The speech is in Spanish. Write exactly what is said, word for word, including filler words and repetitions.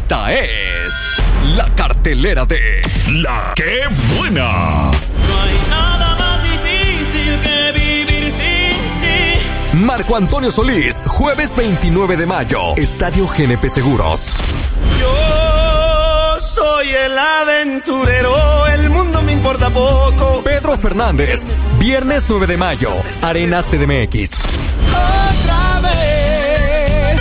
Esta es la cartelera de La Qué Buena. No hay nada más difícil que vivir sin ti. Marco Antonio Solís, jueves veintinueve de mayo, Estadio G N P Seguros. Yo soy el aventurero, el mundo me importa poco. Pedro Fernández, viernes nueve de mayo, Arena C D M X. Otra vez